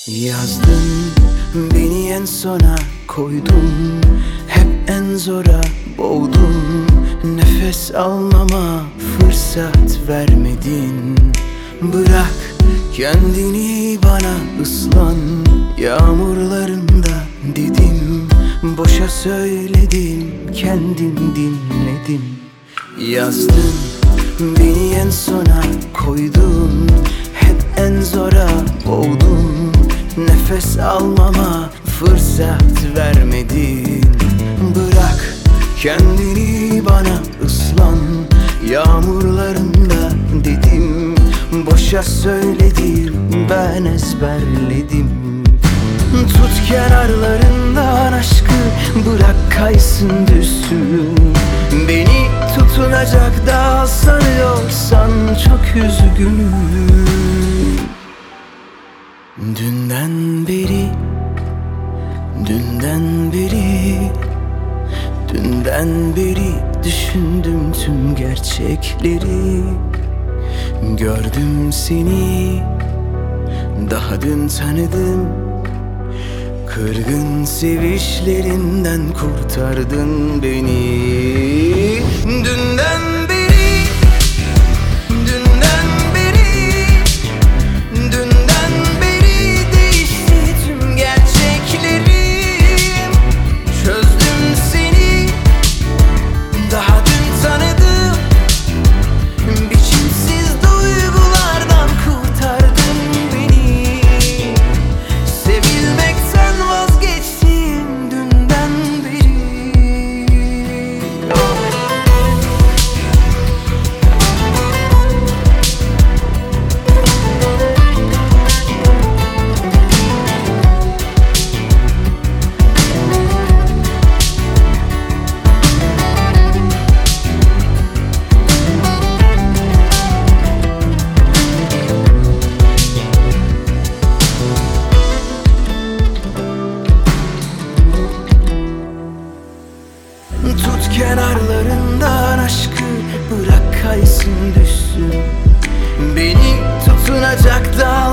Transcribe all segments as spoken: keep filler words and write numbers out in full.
Yazdın, beni en sona koydun, hep en zora boğdun. Nefes almama fırsat vermedin. Bırak kendini bana, ıslan yağmurlarında dedim. Boşa söyledim, kendim dinledim. Yazdın, beni en sona koydun, hep en zora boğdun. Nefes almama fırsat vermedin. Bırak kendini bana, ıslan yağmurlarında dedim. Boşa söyledim, ben ezberledim. Tut kenarlarından aşkı, bırak kaysın düşsün. Beni tutunacak dal sanıyorsan çok üzgünüm. Dünden beri, dünden beri, dünden beri düşündüm tüm gerçekleri. Gördüm seni, daha dün tanıdım. Kırgın sevişlerinden kurtardın beni. Dünden beri, dünden beri, dünden beri değişti tüm gerçeklerim. Çözdüm seni, daha dün tanıdım. Biçimsiz duygulardan kurtardın beni. Sevilmekten vazgeçtim dünden beri. Tut kenarlarından aşkı, bırak kaysın düşsün. Beni tutunacak dal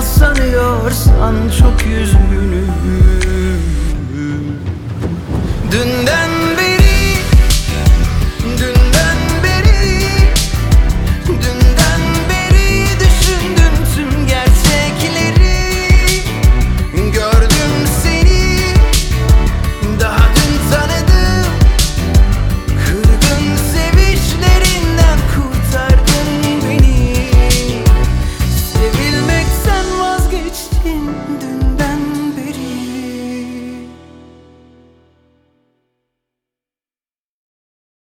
sanıyorsan çok üzgünüm. Dünden